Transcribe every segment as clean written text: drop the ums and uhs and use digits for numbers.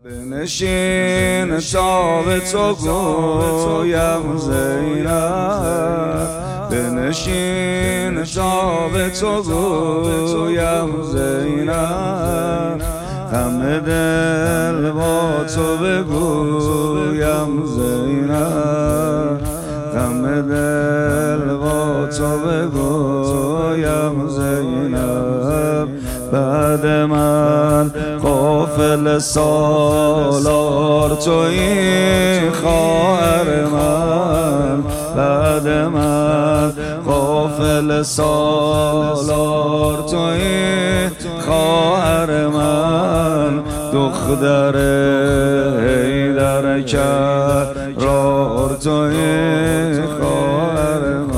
بنشین تا به تو گویم زینب، بنشین تا به تو گویم زینب، غم دل با تو بگویم زینب، غم دل با تو بگویم زینب. بعد من قافل سالار تویی خواهر من، بعد من قافل سالار تویی خواهر من، دختر حیدر کرار تویی خواهر من.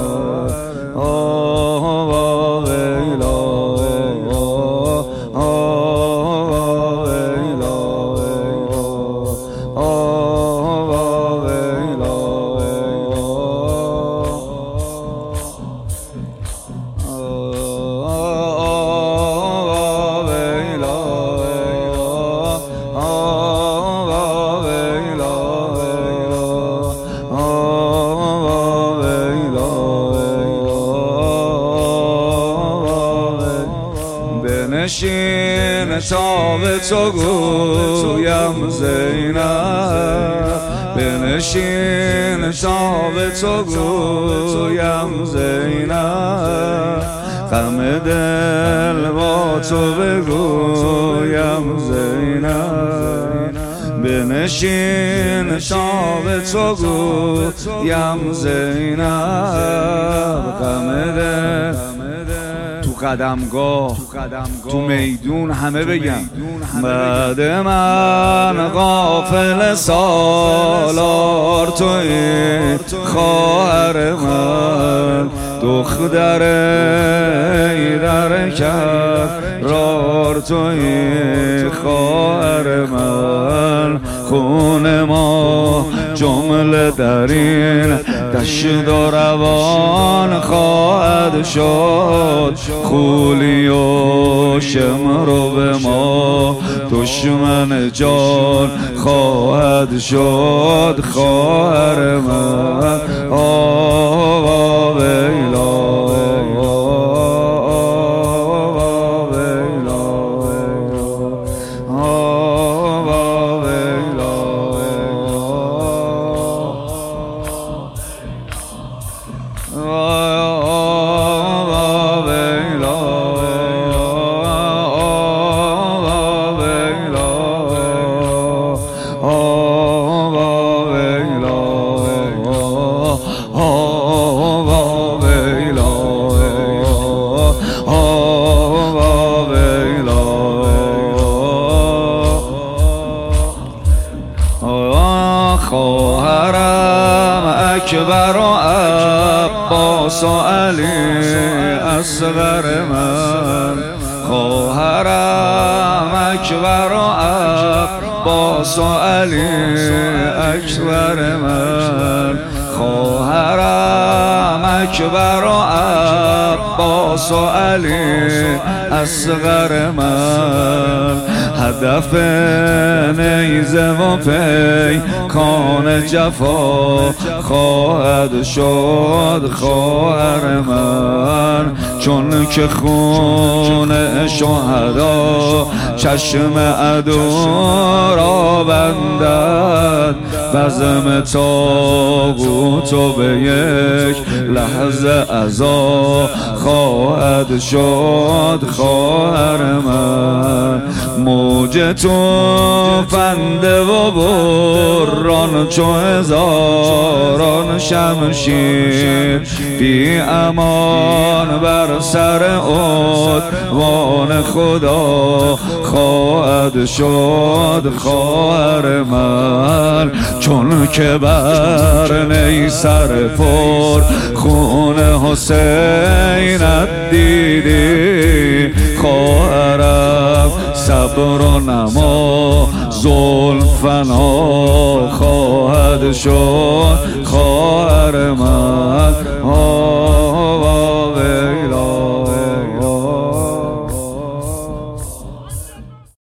بنشین تا به تو گویم زینب، بنشین تا به تو گویم زینب، غم دل با تو بگویم زینب، بنشین تا به تو گویم زینب، غم دل تو قدمگاه تو میدون همه بگم. بعد من قافل سالار تویی خواهر من، دختر حیدر کرار تویی خواهر من، خون ما جمله در این دشت و روان خواهد شد، خولی و شمر به ما دشمن جان خواهد شد خواهر من. خواهرم اکبر و عباس و علی اصغر من، خواهرم اکبر و عباس و علی اکبر من، خواهرم اکبر و عباس و علی اصغر من، هدف نیزه و پیکان جفا خواهد شد خواهر من، چون که خون شهدا چشم عدو را بندد، بزم طاغوت و به یک لحظه عزا خواهد شد خواهر من، موج توفنده و بران چو هزاران شمشیر، بی امان بر سر عنوان خدا خواهد شد خواهر من، چون که بر نیسر پر خون حسینت دیدی خواهرم، صبر و نما زلفنا خواهد شد خواهر من.